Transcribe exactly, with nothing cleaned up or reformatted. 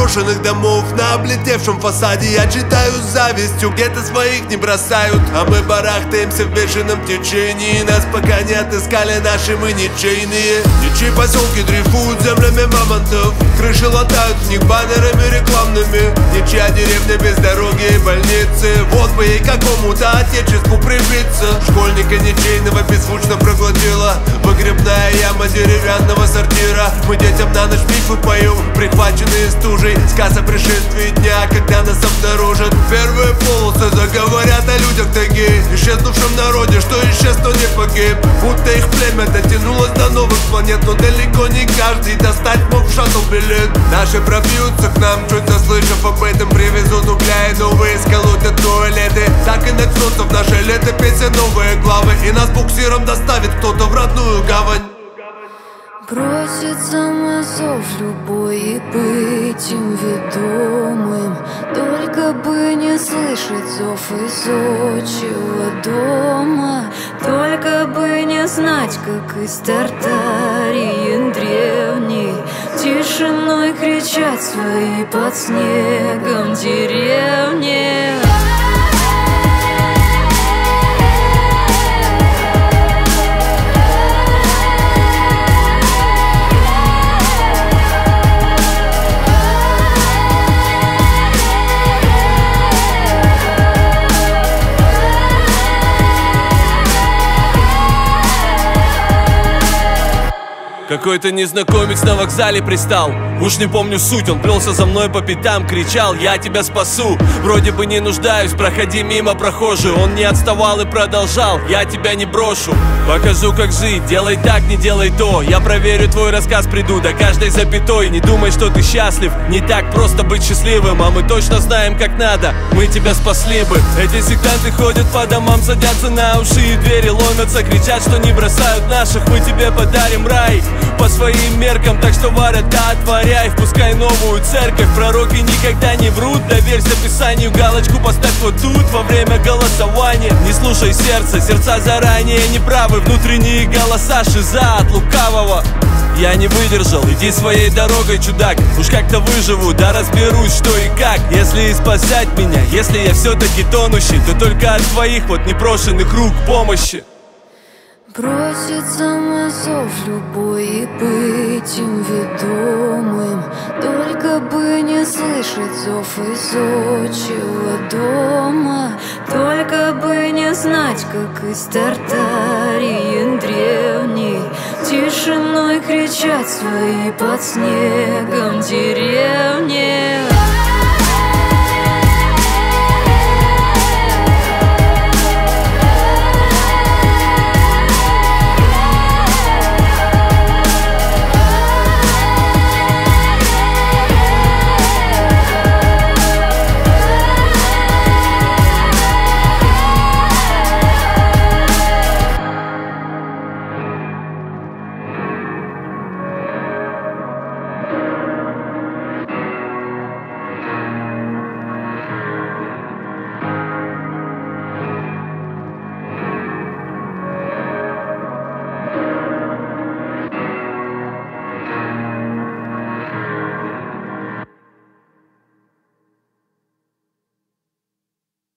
заброшенных домов. На облетевшем фасаде я читаю с завистью: где-то своих не бросают, а мы барахтаемся в бешеном течении. Нас пока не отыскали наши, мы ничейные. Ничьи поселки дрейфуют землями мамонтов, крыши латают в них баннерами рекламными. Ничья деревня без дороги и больницы, вот бы ей какому-то отечеству прибиться. Школьника ничейного беззвучно проглотила выгребная яма деревянного сортира. Мы детям на ночь мифы поем, прихваченные стужей, сказ о пришествии дня, когда нас обнаружат. Первые полосы заговорят о людях такие, исчезнувшем народе, что исчез, но не погиб. Будто их племя дотянулось до новых планет, но далеко не каждый достать мог в шаттл билет. Наши пробьются к нам, чуть заслышав об этом, привезут угля и новые сколотят туалеты. Так и начнутся в наше летописи новые главы, и нас буксиром доставит кто-то в родную гавань. Броситься на зов любой и быть им ведомым, только бы не слышать зов из отчего дома, только бы не знать, как из Тартарии древней тишиной кричат свои под снегом деревни. Какой-то незнакомец на вокзале пристал, уж не помню суть, он плелся за мной по пятам, кричал: я тебя спасу. Вроде бы не нуждаюсь, проходи мимо, прохожий. Он не отставал и продолжал: я тебя не брошу. Покажу, как жить, делай так, не делай то. Я проверю твой рассказ, приду до каждой запятой. Не думай, что ты счастлив, не так просто быть счастливым, а мы точно знаем, как надо, мы тебя спасли бы. Эти сектанты ходят по домам, садятся на уши и двери ломятся, кричат, что не бросают наших. Мы тебе подарим рай по своим меркам, так что ворота отворяй, впускай новую церковь. Пророки никогда не врут, доверься Писанию, галочку поставь вот тут во время голосования. Не слушай сердце, сердца заранее неправы, внутренние голоса шиза от лукавого. Я не выдержал, иди своей дорогой, чудак. Уж как-то выживу, да разберусь, что и как. Если и спасать меня, если я все-таки тонущий, то только от твоих вот непрошенных рук помощи. Броситься на зов любой и быть им ведомым, только бы не слышать зов из отчего дома, только бы не знать, как из Тартарии древней тишиной кричат свои под снегом деревни.